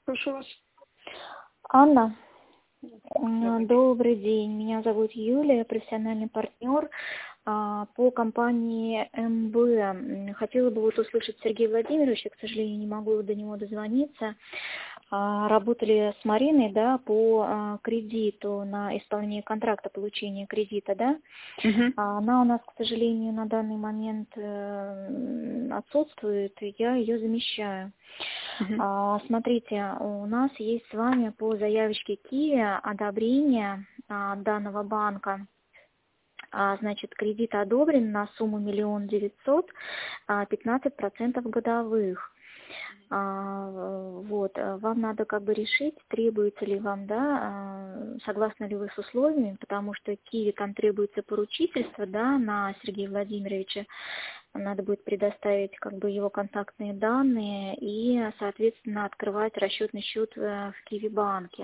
Слушаю вас. Анна, Здравствуйте. добрый день. Меня зовут Юлия, профессиональный партнер по компании МБ. Хотела бы услышать Сергея Владимировича, к сожалению, не могу до него дозвониться. Работали с Мариной, да, по кредиту, на исполнение контракта получения кредита, да. Мгм. Она у нас, к сожалению, на данный момент отсутствует, и я ее замещаю. Мгм. Смотрите, у нас есть с вами по заявочке Киви одобрение данного банка. Значит, кредит одобрен на сумму 1 900 000, 15% годовых. Вот, вам надо как бы решить, требуется ли вам, да, согласны ли вы с условиями, потому что Киви там требуется поручительство, да, на Сергея Владимировича. Надо будет предоставить как бы его контактные данные и, соответственно, открывать расчетный счет в Киви банке.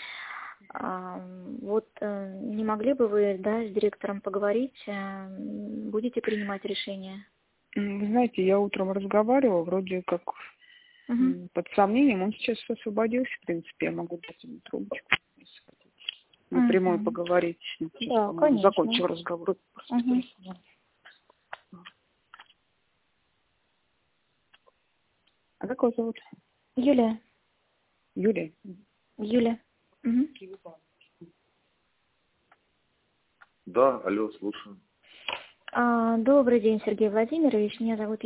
Вот не могли бы вы, да, с директором поговорить, будете принимать решение? Вы знаете, я утром разговаривала, вроде как Угу. под сомнением, он сейчас освободился, в принципе, я могу дать ему трубочку, если хотите. Напрямую Угу. поговорить. Сейчас, Да, по-моему, конечно. закончил разговор. Просто по Угу. телефону. А как вас зовут? Юлия. Юлия? Юля. Угу. Да, алло, слушаю. Добрый день, Сергей Владимирович. Меня зовут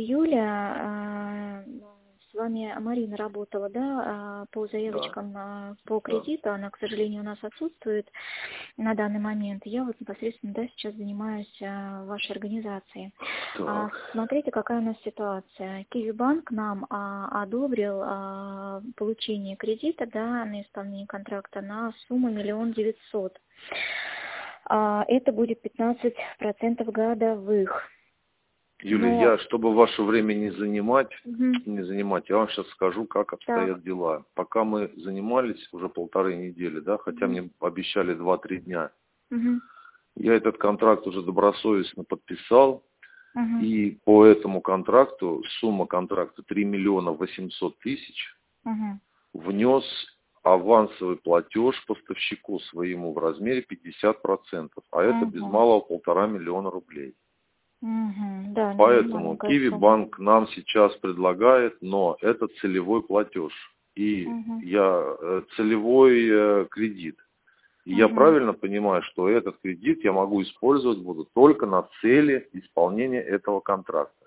Юля. С вами Марина работала, да, по Да, заявочкам по да. кредиту. Она, к сожалению, у нас отсутствует на данный момент. Я вот непосредственно, да, сейчас занимаюсь вашей организацией. Так. Смотрите, какая у нас ситуация. Киви банк нам одобрил получение кредита, да, на исполнение контракта на сумму 1 900 000. Это будет 15% годовых. Юля, Но, я, чтобы ваше время не занимать, Мгм. я вам сейчас скажу, как Так, обстоят дела. Пока мы занимались уже 1,5 недели, да, хотя Мгм. мне обещали 2-3 дня, Мгм. я этот контракт уже добросовестно подписал, Мгм. и по этому контракту, сумма контракта 3 800 000, Мгм. внес авансовый платеж поставщику своему в размере 50%, а это без Мгм. малого 1,5 миллиона рублей. Мгм. Да, Поэтому маленькая Киви сумма. банк нам сейчас предлагает, но это целевой платеж и Мгм. целевой кредит. И я Мгм. правильно понимаю, что этот кредит я могу использовать буду только на цели исполнения этого контракта.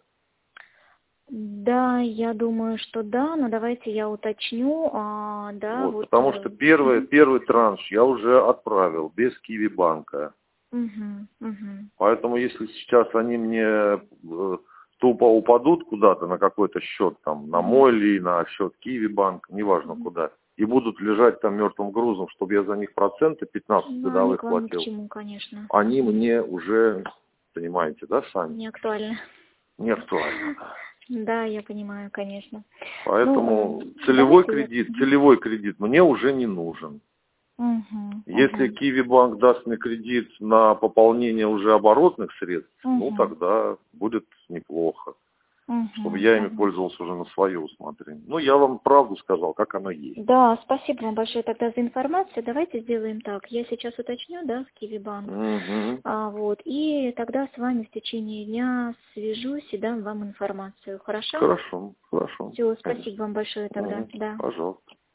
Да, я думаю, что да, но давайте я уточню, да, Вот, вот. потому что первый транш я уже отправил без Киви банка. Мгм. Мгм. Поэтому если сейчас они мне тупо упадут куда-то на какой-то счет, там, на Мгм. мой или на счет Киви банк, неважно Мгм. куда, и будут лежать там мертвым грузом, чтобы я за них проценты 15 Ну, они к годовых вам ни к платил, чему, конечно. они мне уже, понимаете, да, сами, Не актуально. не актуально. Да. Да, я понимаю, конечно. Ну, Поэтому давайте я... целевой кредит мне уже не нужен. Угу, Если угу, Киви банк даст мне кредит на пополнение уже оборотных средств, ну угу, тогда будет неплохо, чтобы угу, я ими угу. пользовался уже на свое усмотрение. Ну, я вам правду сказал, как оно есть. Да, спасибо вам большое тогда за информацию. Давайте сделаем так. Я сейчас уточню, да, в Киви банк. Угу. Вот, и тогда с вами в течение дня свяжусь и дам вам информацию. Хорошо? Хорошо, хорошо. Все, Конечно. спасибо вам большое тогда. Да. Пожалуйста.